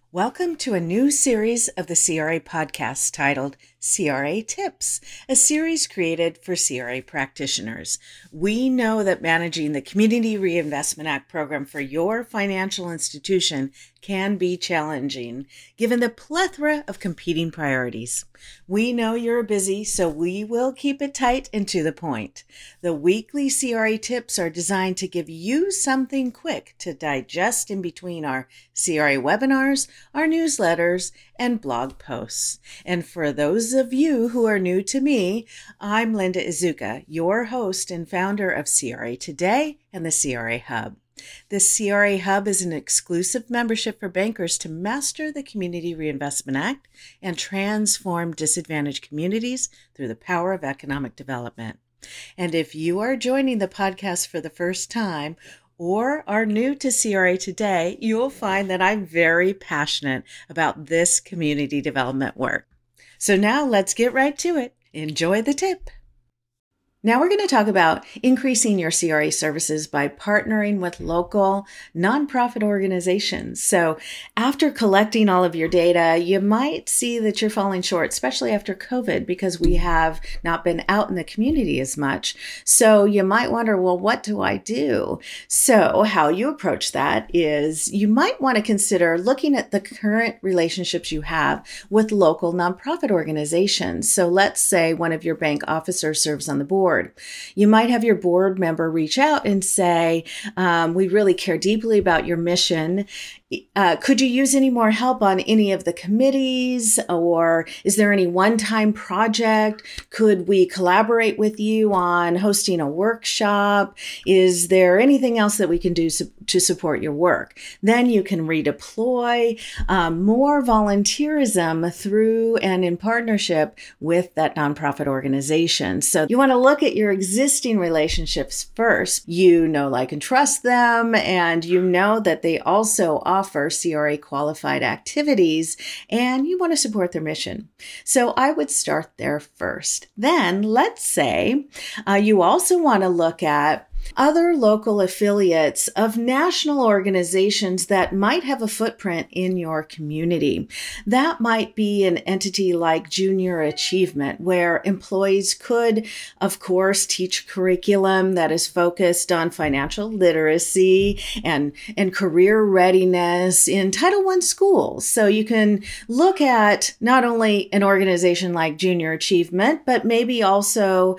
Welcome to a new series of the CRA podcast titled CRA Tips, a series created for CRA practitioners. We know that managing the Community Reinvestment Act program for your financial institution can be challenging, given the plethora of competing priorities. We know you're busy, so we will keep it tight and to the point. The weekly CRA tips are designed to give you something quick to digest in between our CRA webinars, our newsletters, and blog posts. And for those of you who are new to me, I'm Linda Izuka, your host and founder of CRA Today and the CRA Hub. The CRA Hub is an exclusive membership for bankers to master the Community Reinvestment Act and transform disadvantaged communities through the power of economic development. And if you are joining the podcast for the first time or are new to CRA Today, you'll find that I'm very passionate about this community development work. So now let's get right to it. Enjoy the tip. Now we're going to talk about increasing your CRA services by partnering with local nonprofit organizations. So after collecting all of your data, you might see that you're falling short, especially after COVID, because we have not been out in the community as much. So you might wonder, well, what do I do? So how you approach that is you might want to consider looking at the current relationships you have with local nonprofit organizations. So let's say one of your bank officers serves on the board. You might have your board member reach out and say, we really care deeply about your mission. Could you use any more help on any of the committees? Or is there any one-time project? Could we collaborate with you on hosting a workshop? Is there anything else that we can do to support your work? Then you can redeploy more volunteerism through and in partnership with that nonprofit organization. So you want to look at your existing relationships first. You know, like, and trust them, and you know that they also offer CRA qualified activities, and you want to support their mission. So I would start there first. Then let's say you also want to look at other local affiliates of national organizations that might have a footprint in your community. That might be an entity like Junior Achievement, where employees could, of course, teach curriculum that is focused on financial literacy and career readiness in Title I schools. So you can look at not only an organization like Junior Achievement, but maybe also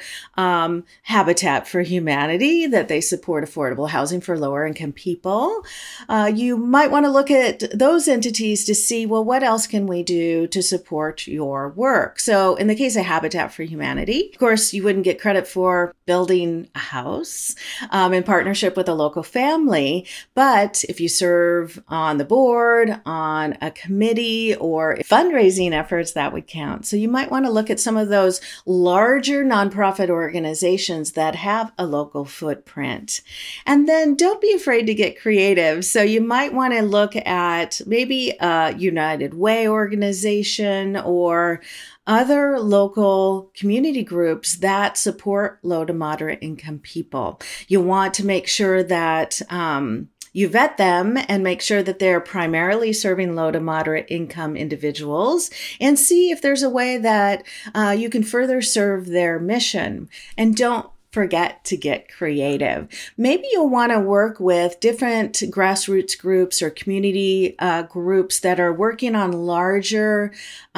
Habitat for Humanity, that they support affordable housing for lower income people. You might want to look at those entities to see, well, what else can we do to support your work? So in the case of Habitat for Humanity, of course, you wouldn't get credit for building a house in partnership with a local family. But if you serve on the board, on a committee, or fundraising efforts, that would count. So you might want to look at some of those larger nonprofit organizations that have a local footprint. And then don't be afraid to get creative. So you might want to look at maybe a United Way organization or other local community groups that support low to moderate income people. You want to make sure that you vet them and make sure that they're primarily serving low to moderate income individuals, and see if there's a way that you can further serve their mission. And don't forget to get creative. Maybe you'll want to work with different grassroots groups or community groups that are working on larger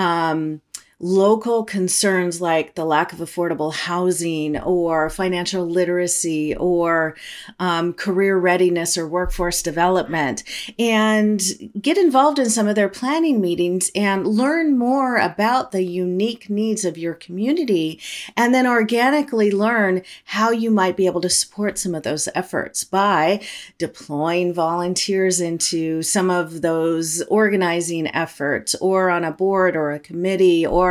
local concerns like the lack of affordable housing or financial literacy or career readiness or workforce development, and get involved in some of their planning meetings and learn more about the unique needs of your community, and then organically learn how you might be able to support some of those efforts by deploying volunteers into some of those organizing efforts, or on a board or a committee, or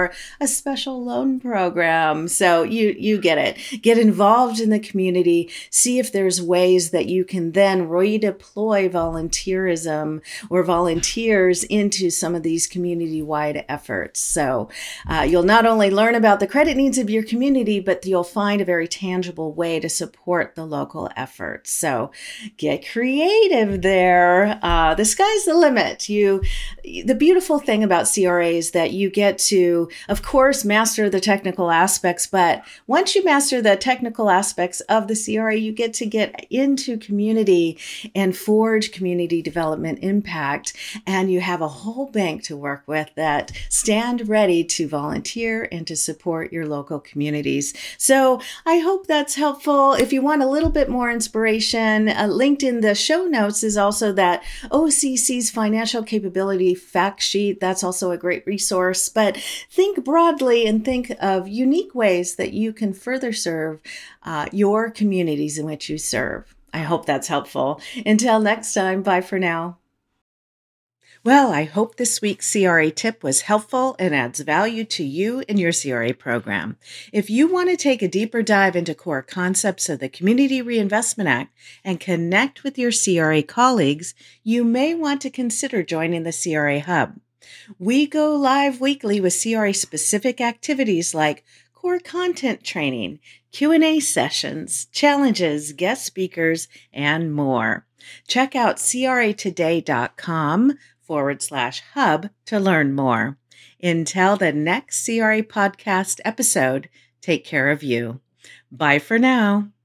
or a special loan program. So you get it. Get involved in the community. See if there's ways that you can then redeploy volunteerism or volunteers into some of these community-wide efforts. So you'll not only learn about the credit needs of your community, but you'll find a very tangible way to support the local efforts. So get creative there. The sky's the limit. The beautiful thing about CRA is that you get to, of course, master the technical aspects, but once you master the technical aspects of the CRA, you get to get into community and forge community development impact. And you have a whole bank to work with that stand ready to volunteer and to support your local communities. So I hope that's helpful. If you want a little bit more inspiration, linked in the show notes is also that OCC's financial capability fact sheet. That's also a great resource. But think broadly and think of unique ways that you can further serve your communities in which you serve. I hope that's helpful. Until next time, bye for now. Well, I hope this week's CRA tip was helpful and adds value to you and your CRA program. If you want to take a deeper dive into core concepts of the Community Reinvestment Act and connect with your CRA colleagues, you may want to consider joining the CRA Hub. We go live weekly with CRA-specific activities like core content training, Q&A sessions, challenges, guest speakers, and more. Check out cratoday.com/hub to learn more. Until the next CRA podcast episode, take care of you. Bye for now.